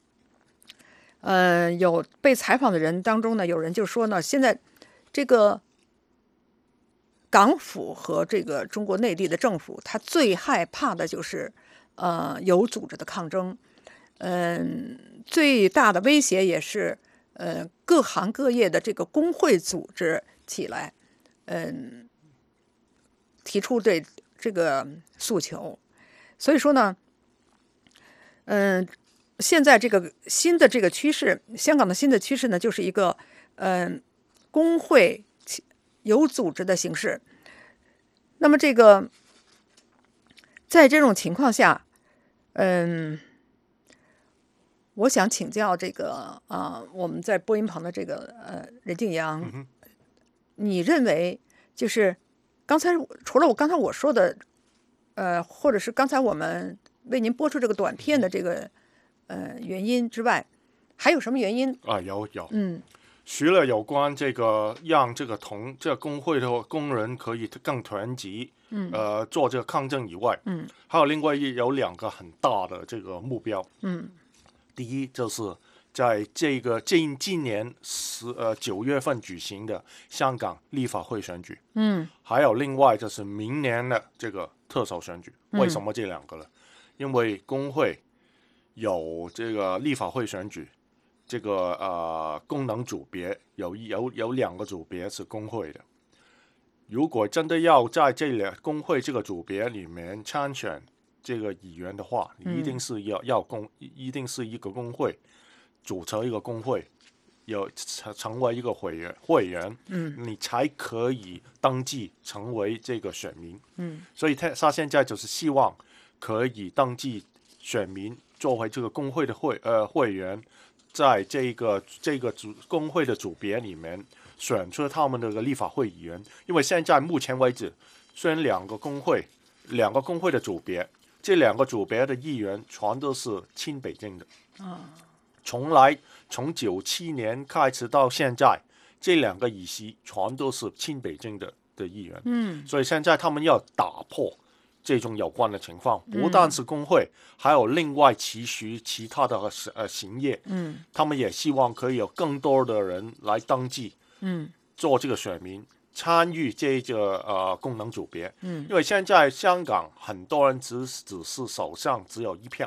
呃，有被采访的人当中呢，有人就说呢，现在这个港府和这个中国内地的政府，他最害怕的就是呃有组织的抗争。嗯，最大的威胁也是呃各行各业的这个工会组织起来，嗯，提出这这个诉求。所以说呢，嗯，现在这个新的这个趋势，香港的新的趋势呢，就是一个嗯工会有组织的形式。那么这个在这种情况下，嗯。我想请教这个啊、呃，我们在播音棚的这个呃任敬阳、嗯，你认为就是刚才除了我刚才我说的，呃，或者是刚才我们为您播出这个短片的这个呃原因之外，还有什么原因啊？有有， 嗯， 除了有关这个让这个同这个工会的工人可以更团结，嗯，呃，做这个抗争以外，嗯，还有另外有两个很大的这个目标，嗯。第一就是在这个今今年十呃九月份举行的香港立法会选举，嗯，还有另外就是明年的这个特首选举。为什么这两个呢？嗯、因为工会有这个立法会选举，这个呃功能组别有有有两个组别是工会的。如果真的要在这两工会这个组别里面参选这个议员的话，你一定是要、嗯、要工，一定是一个工会，组成一个工会，有成为一个会员，会员，嗯，你才可以登记成为这个选民，嗯，所以他他现在就是希望可以登记选民作为这个工会的会呃会员，在这个这个组工会的组别里面选出他们的立法会议员，因为现在目前为止，虽然两个工会两个工会的组别。这两个组别的议员全都是亲北京的，从来从九七年开始到现在，这两个议席全都是亲北京的的议员，嗯，所以现在他们要打破这种有关的情况，不但是工会，嗯、还有另外其余其他的呃行业，嗯，他们也希望可以有更多的人来登记，嗯，做这个选民。参与这个呃功能组别，嗯，因为现在香港很多人只只是手上只有一票，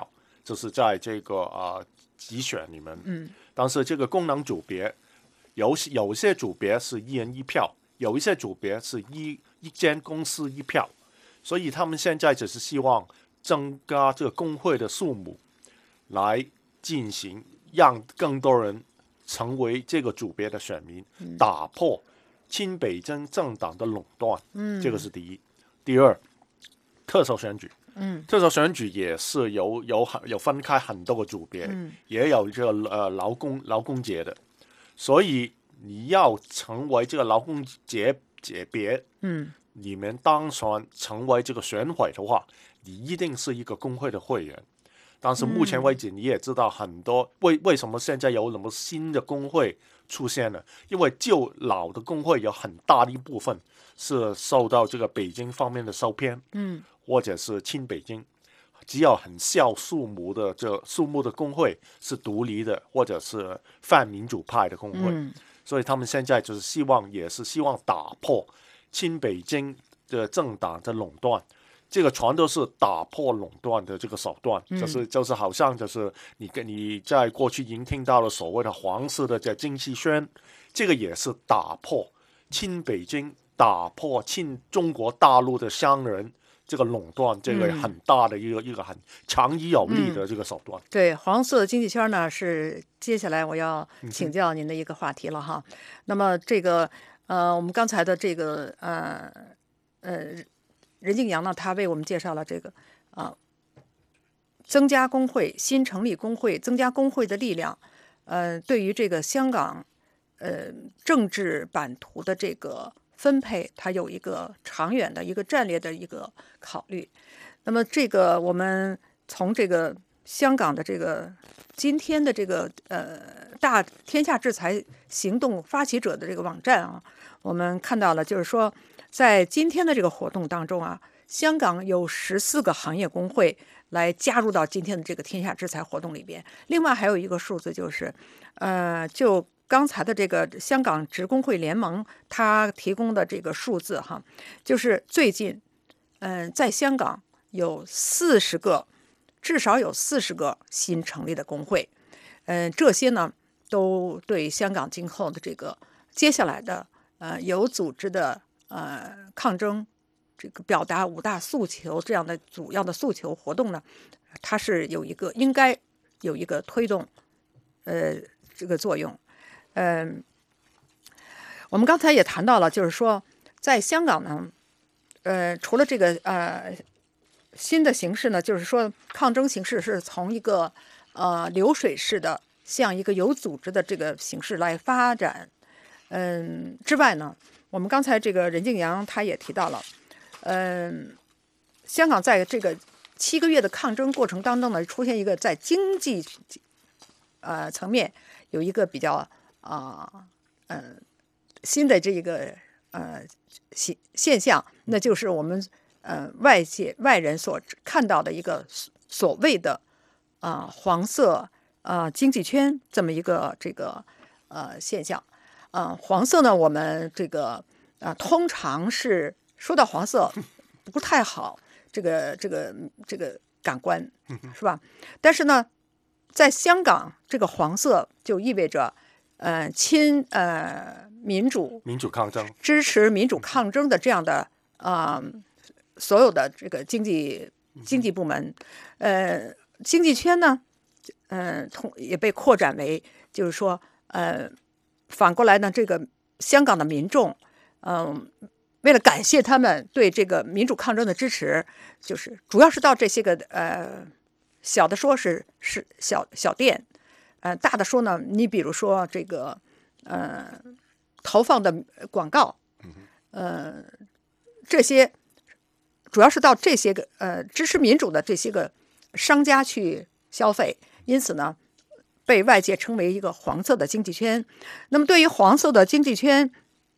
就是在这个啊、呃、集选里面， 嗯， 但是这个功能组别有有些组别是一人一票，有一些组别是一一间公司一票，所以他们现在只是希望增加这个工会的数目，来进行让更多人成为这个组别的选民， 嗯、 打破亲北京政党的垄断。 嗯， 这个是第一。第二，特首选举。 嗯， 特首选举也是有有有分开很多个组别， 嗯、 也有这个呃劳工劳工节的，所以你要成为这个劳工节节别， 嗯， 你们当选成为这个选委的话，你一定是一个工会的会员。但是目前为止，你也知道很多为为什么现在有那么新的工会出现了？因为旧老的工会有很大的一部分是受到这个北京方面的受骗， 嗯， 或者是亲北京，只有很少数目的这数目的工会是独立的，或者是泛民主派的工会， 嗯， 所以他们现在就是希望，也是希望打破亲北京的政党的垄断。这个全都是打破垄断的这个手段， 嗯、 就是就是好像就是你跟你在过去已经听到了所谓的黄色的这经济圈，这个也是打破亲北京、打破亲中国大陆的商人这个垄断，这个很大的一个、嗯、一个很强而有力的这个手段。 嗯、对，黄色的经济圈呢，是接下来我要请教您的一个话题了哈。嗯、那么这个呃，我们刚才的这个呃呃。任敬阳呢，他为我们介绍了这个啊，增加工会、新成立工会、增加工会的力量，呃，对于这个香港呃政治版图的这个分配，它有一个长远的一个战略的一个考虑。那么，这个我们从这个香港的这个今天的这个呃大天下制裁行动发起者的这个网站啊，我们看到了，就是说。在今天的这个活动当中啊，香港有十四个行业工会来加入到今天的这个天下制裁活动里边。另外还有一个数字就是，呃，就刚才的这个香港职工会联盟它提供的这个数字哈，就是最近，嗯、呃，在香港有四十个，至少有四十个新成立的工会，嗯、呃，这些呢都对香港今后的这个接下来的呃有组织的。呃，抗争，这个表达五大诉求这样的主要的诉求活动呢，它是有一个应该有一个推动，呃，这个作用。嗯、呃，我们刚才也谈到了，就是说，在香港呢，呃，除了这个呃新的形式呢，就是说抗争形式是从一个呃流水式的向一个有组织的这个形式来发展，嗯、呃、之外呢。我们刚才这个任敬阳他也提到了，嗯、呃，香港在这个七个月的抗争过程当中呢，出现一个在经济呃层面有一个比较啊嗯、呃、新的这个呃现现象，那就是我们呃外界外人所看到的一个所谓的啊、呃、黄色啊、呃、经济圈这么一个这个呃现象。啊、呃，黄色呢，我们这个啊、呃，通常是说到黄色不太好，这个这个这个感官是吧？但是呢，在香港，这个黄色就意味着呃亲呃民主、 民主抗争、 支持民主抗争的这样的啊、呃、所有的这个经济经济部门，呃，经济圈呢，呃，同也被扩展为就是说呃。反过来呢，这个香港的民众，嗯，为了感谢他们对这个民主抗争的支持，就是主要是到这些个呃小的说是是小小店，呃大的说呢，你比如说这个呃投放的广告，呃这些主要是到这些个呃支持民主的这些个商家去消费，因此呢。被外界称为一个黄色的经济圈。那么对于黄色的经济圈，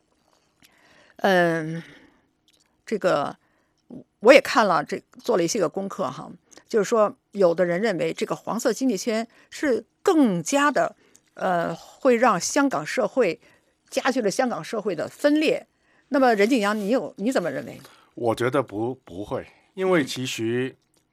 嗯、呃，这个我也看了，这做了一些个功课哈，就是说，有的人认为这个黄色经济圈是更加的，呃，会让香港社会加剧了香港社会的分裂。那么任敬阳，你有你怎么认为？ 我觉得不不会，因为其实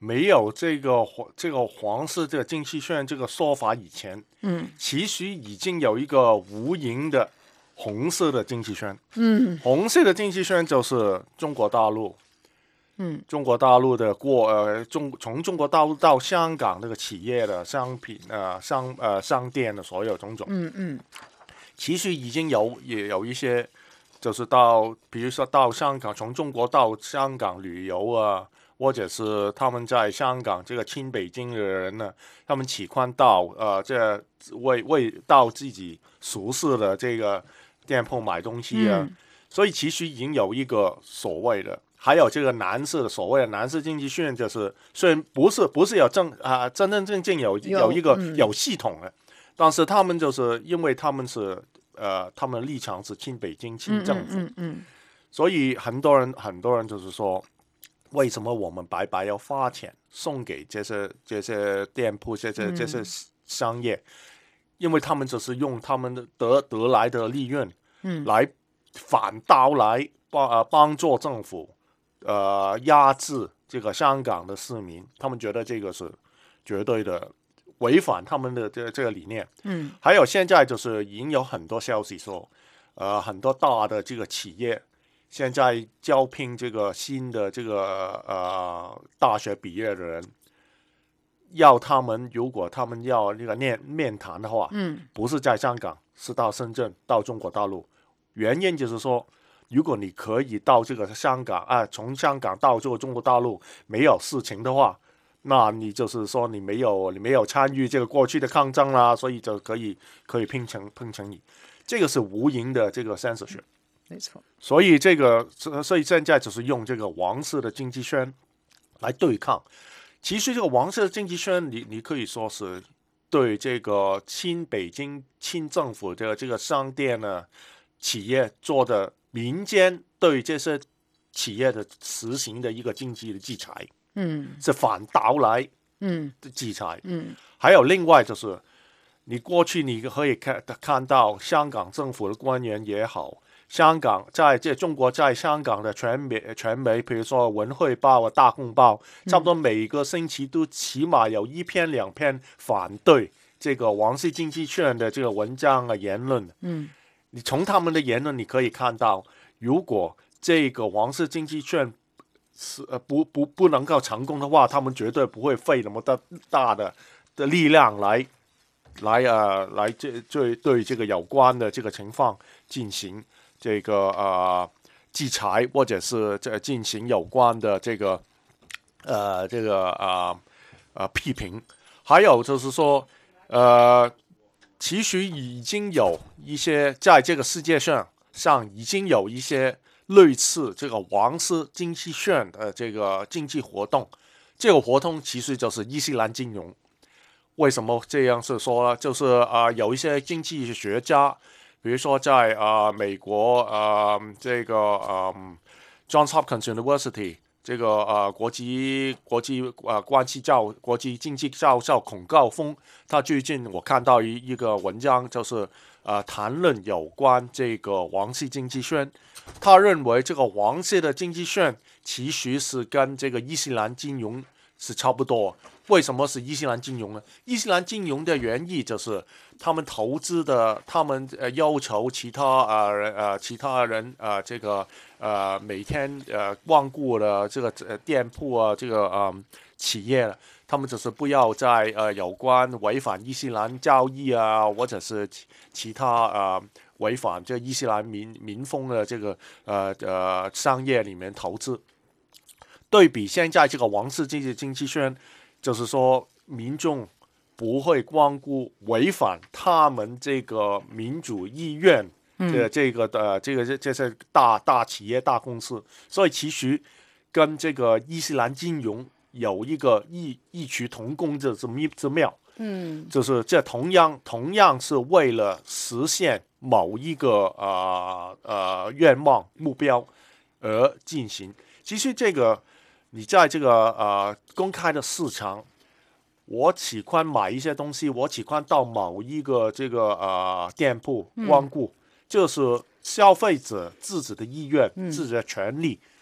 没有这个这个黄色这个经济圈这个说法以前， 嗯， 其实已经有一个无形的红色的经济圈。 嗯， 红色的经济圈就是中国大陆。 嗯， 中国大陆的过呃中从中国大陆到香港这个企业的商品呃商呃商店的所有种种， 嗯嗯， 其实已经有也有一些，就是到比如说到香港，从中国到香港旅游啊，或者是他们在香港这个亲北京的人呢，他们喜欢到呃这为为到自己熟悉的这个店铺买东西啊， 嗯、 所以其实已经有一个所谓的。还有这个蓝色的所谓的蓝色经济圈，就是虽然不是不是有正啊、呃、真真正正有有, 有一个、嗯、有系统的，但是他们就是因为他们是呃他们的立场是亲北京亲政府， 嗯嗯嗯嗯、 所以很多人很多人就是说，为什么我们白白要花钱送给这些这些店铺这些这些商业，嗯、因为他们就是用他们的得得来的利润， 嗯， 来反倒来帮呃帮助政府。呃，压制这个香港的市民，他们觉得这个是绝对的违反他们的这这个理念。 嗯， 还有现在就是已经有很多消息说，呃，很多大的这个企业现在招聘这个新的这个呃大学毕业的人，要他们如果他们要那个面面谈的话， 嗯， 不是在香港，是到深圳，到中国大陆。原因就是说，如果你可以到这个香港啊，从香港到这个中国大陆没有事情的话，那你就是说你没有你没有参与这个过去的抗争啦，所以就可以可以聘请聘请你，这个是无形的这个 censorship。 没错。 所以这个所以现在就是用这个王室的经济圈来对抗。其实这个王室的经济圈，你你可以说是对这个亲北京亲政府的这个商店呢企业做的民间对这些企业的实行的一个经济的制裁， 嗯， 是反倒来嗯的制裁， 嗯， 还有另外就是你过去你可以看看到香港政府的官员也好。香港在这中国在香港的传媒传媒，比如说《文汇报》啊、《大公报》，差不多每个星期都起码有一篇两篇反对这个王室经济圈的这个文章啊言论。 嗯， 你从他们的言论你可以看到，如果这个王室经济圈是呃不不不能够成功的话，他们绝对不会费那么大大的的力量来来呃来这对对这个有关的这个情况进行。这个呃制裁，或者是这进行有关的这个呃这个呃呃批评，还有就是说呃，其实已经有一些在这个世界上上已经有一些类似这个王室经济圈的这个经济活动，这个活动其实就是伊斯兰金融。为什么这样是说呢？就是啊、呃，有一些经济学家。比如说在啊、呃、美国呃这个呃 Johns Hopkins University 这个呃国际国际呃关系教国际经济教授孔诰峰，他最近我看到一一个文章，就是呃谈论有关这个王室经济圈，他认为这个王室的经济圈其实是跟这个伊斯兰金融是差不多。为什么是伊斯兰金融呢？伊斯兰金融的原意就是他们投资的，他们呃要求其他呃呃其他人呃这个呃每天呃光顾的这个呃店铺啊，这个呃企业，他们就是不要在呃有关违反伊斯兰教义啊，或者是其其他呃违反这伊斯兰民民风的这个呃呃商业里面投资。对比现在这个王室经济经济圈。就是说，民众不会光顾违反他们这个民主意愿的这个的、嗯、这个这这些大大企业大公司，所以其实跟这个伊斯兰金融有一个异异曲同工的之之妙。 嗯， 就是这同样同样是为了实现某一个呃呃愿望目标而进行。其实这个。你在这个呃公开的市场，我喜欢买一些东西，我喜欢到某一个这个呃店铺光顾，这、嗯、是消费者自己的意愿、嗯、自己的权利。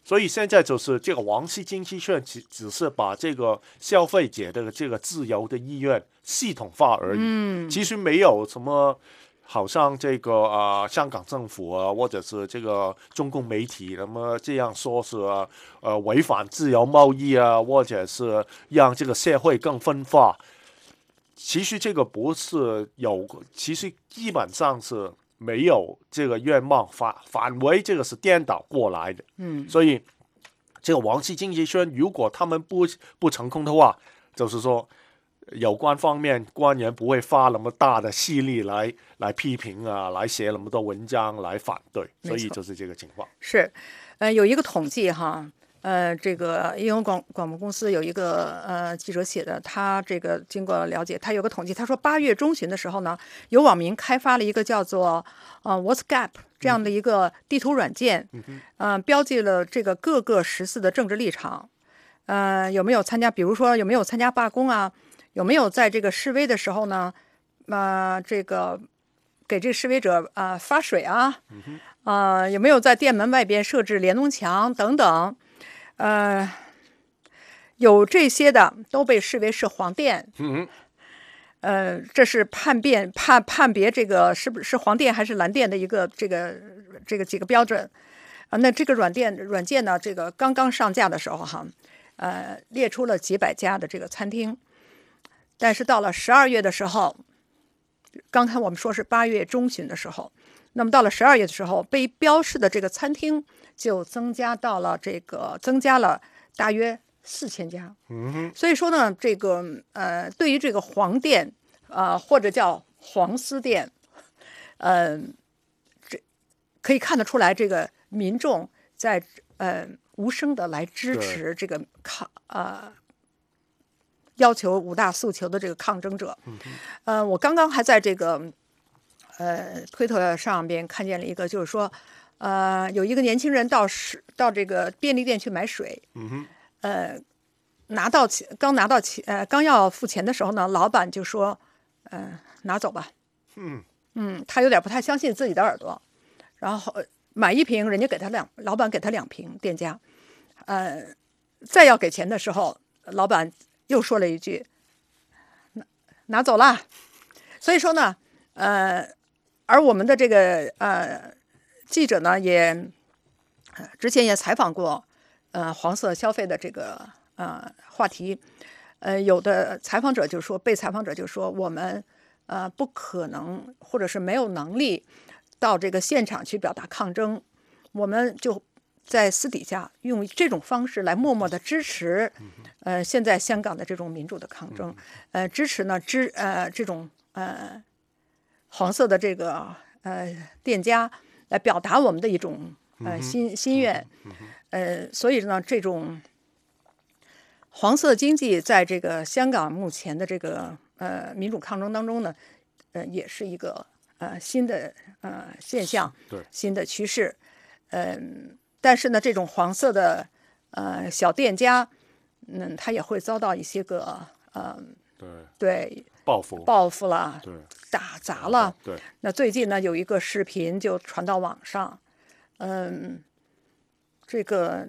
所以现在就是这个王室经济圈只只是把这个消费者的这个自由的意愿系统化而已， 嗯， 其实没有什么。好像这个啊、呃，香港政府啊，或者是这个中共媒体，那么这样说是呃违反自由贸易啊，或者是让这个社会更分化。其实这个不是有，其实基本上是没有这个愿望，反反为这个是颠倒过来的。 嗯， 所以这个王室经济圈，如果他们不不成功的话，就是说。有关方面官员不会花那么大的细力来来批评啊，来写那么多文章来反对，所以就是这个情况。 是，呃，有一个统计哈，呃，这个英文广广播公司有一个呃记者写的，他这个经过了解，他有个统计，他说八月中旬的时候呢，有网民开发了一个叫做呃 WhatsApp 这样的一个地图软件，嗯、呃，标记了这个各个十四的政治立场，呃，有没有参加，比如说有没有参加罢工啊？有没有在这个示威的时候呢，呃，这个给这个示威者啊、呃、发水啊，啊、呃，有没有在店门外边设置联动墙等等，呃，有这些的都被视为是黄店， 嗯， 呃，这是判辨判判别这个是不是黄店还是蓝店的一个这个这个几个标准啊。那这个软件软件呢，这个刚刚上架的时候哈，呃，列出了几百家的这个餐厅。但是到了十二月的时候，刚才我们说是八月中旬的时候，那么到了十二月的时候，被标示的这个餐厅就增加到了这个增加了大约四千家。 嗯， 所以说呢，这个呃，对于这个黄店啊、呃，或者叫黄丝店，嗯、呃，这可以看得出来，这个民众在呃无声的来支持这个抗啊。呃要求五大诉求的这个抗争者，呃，我刚刚还在这个呃推特上边看见了一个，就是说，呃，有一个年轻人到是到这个便利店去买水， 嗯、 呃，拿到钱刚拿到钱呃刚要付钱的时候呢，老板就说，呃，拿走吧， 嗯嗯，他有点不太相信自己的耳朵，然后买一瓶，人家给他两，老板给他两瓶，店家，呃，再要给钱的时候，老板。又说了一句拿拿走了，所以说呢，呃，而我们的这个呃记者呢，也之前也采访过呃黄色消费的这个呃话题，呃，有的采访者就说，被采访者就说，我们呃不可能或者是没有能力到这个现场去表达抗争，我们就。在私底下用这种方式来默默的支持，呃，现在香港的这种民主的抗争，呃，支持呢支呃这种呃黄色的这个呃店家来表达我们的一种呃心心愿，呃，所以呢，这种黄色经济在这个香港目前的这个呃民主抗争当中呢，呃，也是一个呃新的呃现象， 对， 新的趋势，嗯、呃。但是呢，这种黄色的呃小店家，嗯，他也会遭到一些个呃对对报复报复了， 对打砸了。 对， 那最近呢，有一个视频就传到网上，嗯，这个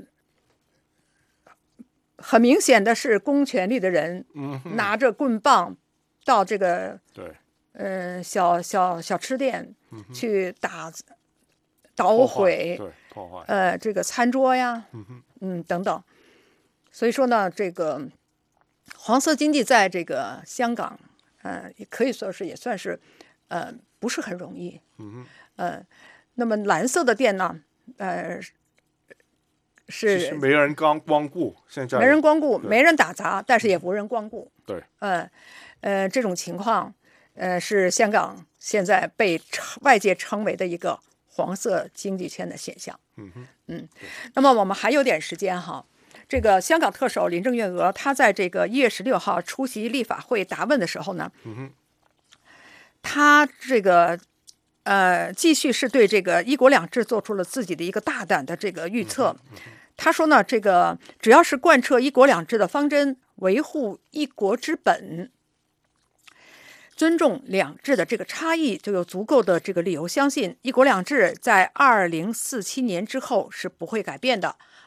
很明显的是公权力的人拿着棍棒到这个对呃小小小吃店去打。捣毁， 对，破坏， 呃，这个餐桌呀，嗯, 嗯等等，所以说呢，这个黄色经济在这个香港，呃，也可以说是也算是，呃，不是很容易， 嗯呃，那么蓝色的店呢，呃，是没人光光顾，现在没人光顾，没人打砸，但是也无人光顾， 对， 呃，呃，这种情况，呃，是香港现在被外界称为的一个。黄色经济圈的现象， 嗯嗯，那么我们还有点时间哈。这个香港特首林郑月娥，她在这个一月十六号出席立法会答问的时候呢， 嗯她这个呃继续是对这个一国两制做出了自己的一个大胆的这个预测。她说呢，这个只要是贯彻一国两制的方针，维护一国之本。尊重两制的这个差异，就有足够的这个理由相信，一国两制在二零四七年之后是不会改变的，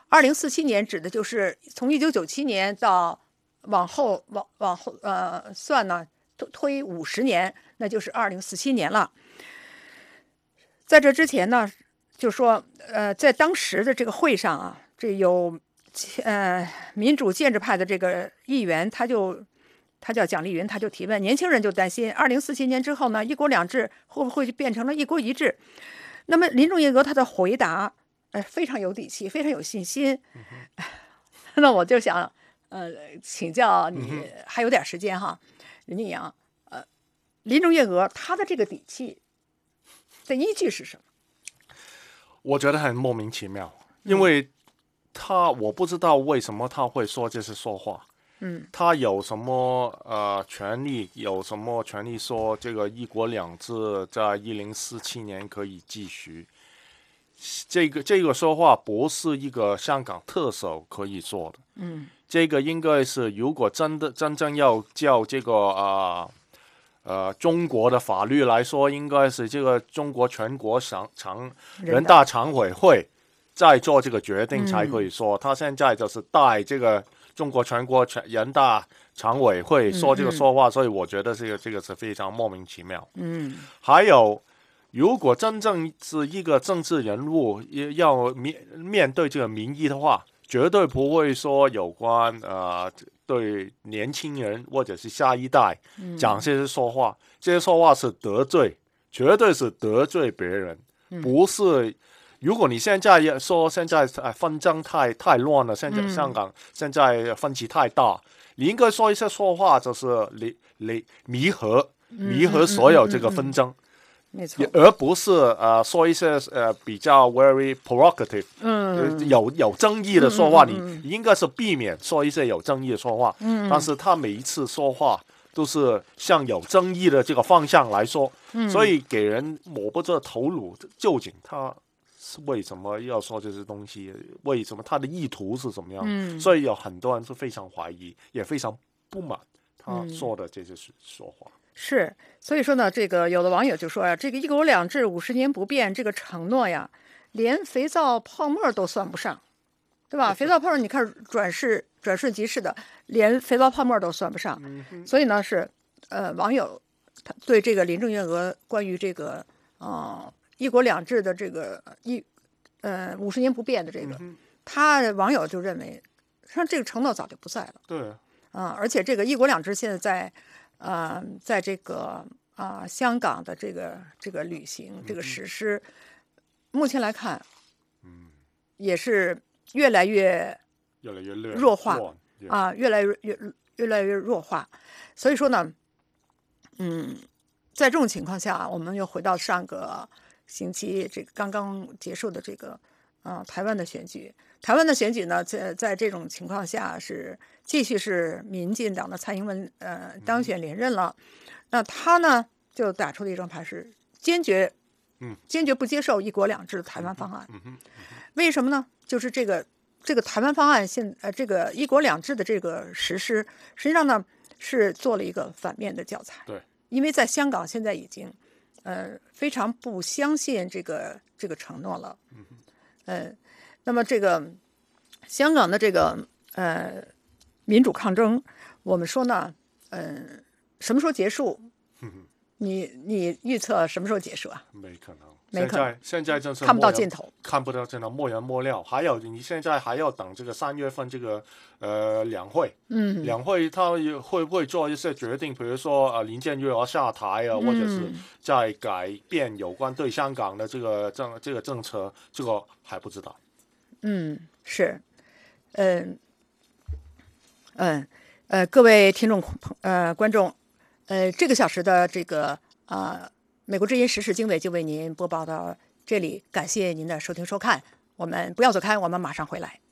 二零四七年指的就是从一九九七年到往后往往后呃算呢，推五十年，那就是二零四七年了。在这之前呢，就说呃，在当时的这个会上啊，这有呃民主建制派的这个议员，他就他叫蒋丽云，他就提问，年轻人就担心二零四七年之后呢，一国两制会不会变成了一国一制？那么林郑月娥她的回答，呃，非常有底气，非常有信心。嗯、那我就想，呃，请教你，嗯、还有点时间哈，林静阳，呃，林郑月娥她的这个底气的依据是什么？ 我觉得很莫名其妙，因为她我不知道为什么她会说这些说话。 嗯， 他有什么呃权利？有什么权利说这个一国两制在一零四七年可以继续？这个这个说话不是一个香港特首可以说的。 嗯， 这个应该是如果真的真正要叫这个啊 呃, 呃中国的法律来说，应该是这个中国全国常常人大常委会再做这个决定才可以说。嗯、他现在就是带这个。中国全国全人大常委会说这个说话，嗯嗯、所以我觉得这个这个是非常莫名其妙。 嗯， 还有，如果真正是一个政治人物要面面对这个民意的话，绝对不会说有关呃对年轻人或者是下一代讲这些说话，嗯、这些说话是得罪，绝对是得罪别人，嗯、不是。如果你现在说现在纷争太太乱了，现在香港现在分歧太大，嗯、你应该说一些说话，就是你你弥合弥合所有这个纷争， 没错、嗯， 而不是呃说一些呃比较 very provocative， 嗯， 有有争议的说话， 嗯嗯嗯、 你应该是避免说一些有争议的说话。 嗯， 但是他每一次说话都是向有争议的这个方向来说， 嗯、 所以给人摸不着头脑，究竟他。为什么要说这些东西？为什么他的意图是怎么样？ 嗯、 所以有很多人是非常怀疑，也非常不满他说的这些说话。 嗯、是，所以说呢，这个有的网友就说呀、啊，这个一国两制五十年不变这个承诺呀，连肥皂泡沫都算不上，对吧？肥皂泡沫你看转世转瞬即逝的，连肥皂泡沫都算不上。 嗯、 所以呢，是呃，网友他对这个林郑月娥关于这个呃。一国两制的这个一，呃，五十年不变的这个， 嗯、 他网友就认为，实际上这个承诺早就不在了。 对， 啊、呃，而且这个一国两制现在在，呃，在这个啊、呃、香港的这个这个履行、这个实施，嗯、目前来看， 嗯， 也是越来越越来越弱化啊、呃，越来越越越来越弱化。所以说呢，嗯，在这种情况下，我们又回到上个。星期这个刚刚结束的这个啊、呃、台湾的选举，台湾的选举呢，在在这种情况下是继续是民进党的蔡英文呃当选连任了，嗯、那他呢就打出了一张牌是坚决， 嗯， 坚决不接受一国两制的台湾方案。 嗯嗯嗯、 为什么呢？就是这个这个台湾方案现呃这个一国两制的这个实施，实际上呢是做了一个反面的教材。 对， 因为在香港现在已经。呃，非常不相信这个这个承诺了。 嗯， 呃，那么这个香港的这个呃民主抗争，我们说呢，嗯、呃，什么时候结束？ 嗯、 你你预测什么时候结束啊？ 没可能， 没可能。 现在现在就是看不到尽头， 看不到尽头，没完没了。还有你现在还要等这个三月份这个呃两会， 嗯， 两会他会不会做一些决定？比如说呃林郑月娥下台啊， 嗯、 或者是在改变有关对香港的这个政这个政策，这个还不知道。 嗯，是，嗯嗯呃，各位听众呃观众，呃这个小时的这个啊。呃美国之音时事经纬就为您播报到这里，感谢您的收听收看，我们不要走开，我们马上回来。